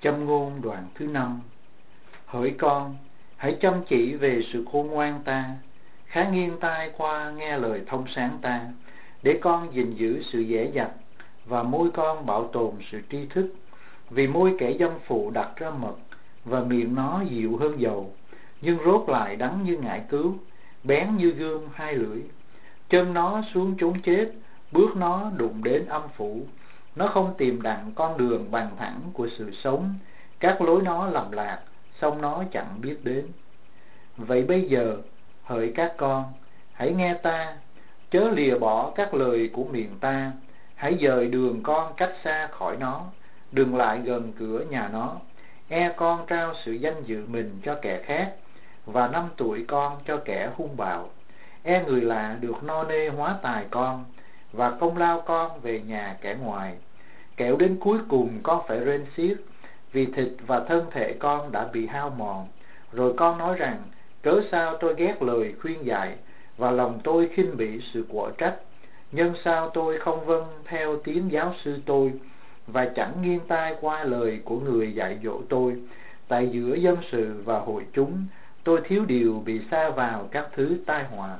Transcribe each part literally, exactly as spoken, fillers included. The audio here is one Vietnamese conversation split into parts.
Châm ngôn đoạn thứ năm. Hỡi con, hãy chăm chỉ về sự khôn ngoan ta, khá nghiêng tai qua nghe lời thông sáng ta, để con gìn giữ sự dễ dặt và môi con bảo tồn sự tri thức. Vì môi kẻ dâm phụ đặt ra mật, và miệng nó dịu hơn dầu, nhưng rốt lại đắng như ngải cứu, bén như gươm hai lưỡi. Chân nó xuống chốn chết, bước nó đụng đến âm phủ. Nó không tìm đặng con đường bằng thẳng của sự sống, các lối nó lầm lạc, song nó chẳng biết đến. Vậy bây giờ, hỡi các con, hãy nghe ta, chớ lìa bỏ các lời của miệng ta. Hãy dời đường con cách xa khỏi nó, đừng lại gần cửa nhà nó. E con trao sự danh dự mình cho kẻ khác, và năm tuổi con cho kẻ hung bạo. E người lạ được no nê hóa tài con, và công lao con về nhà kẻ ngoài. Kẻo đến cuối cùng con phải rên xiết, vì thịt và thân thể con đã bị hao mòn. Rồi con nói rằng, cớ sao tôi ghét lời khuyên dạy, và lòng tôi khinh bỉ sự quở trách. Nhân sao tôi không vâng theo tiếng giáo sư tôi, và chẳng nghiêng tai qua lời của người dạy dỗ tôi. Tại giữa dân sự và hội chúng, tôi thiếu điều bị sa vào các thứ tai họa.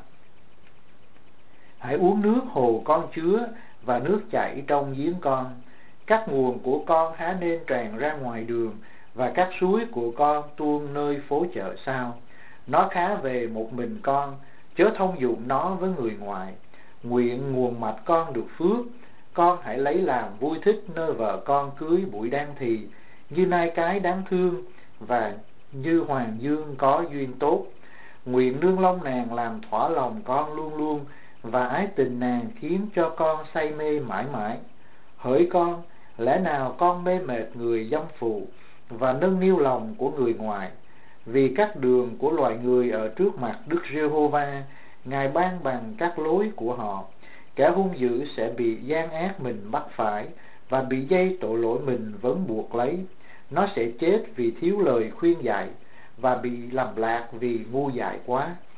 Hãy uống nước hồ con chứa, và nước chảy trong giếng con. Các nguồn của con há nên tràn ra ngoài đường, và các suối của con tuôn nơi phố chợ sao. Nó khá về một mình con, chớ thông dụng nó với người ngoài. Nguyện nguồn mạch con được phước, con hãy lấy làm vui thích nơi vợ con cưới buổi đan thì, như nai cái đáng thương, và như hoàng dương có duyên tốt. Nguyện nương long nàng làm thỏa lòng con luôn luôn, và ái tình nàng khiến cho con say mê mãi mãi. Hỡi con, lẽ nào con mê mệt người dâm phụ, và nâng niu lòng của người ngoài? Vì các đường của loài người ở trước mặt Đức Giê-hô-va, Ngài ban bằng các lối của họ. Kẻ hung dữ sẽ bị gian ác mình bắt phải, và bị dây tội lỗi mình vấn buộc lấy. Nó sẽ chết vì thiếu lời khuyên dạy, và bị lầm lạc vì ngu dại quá.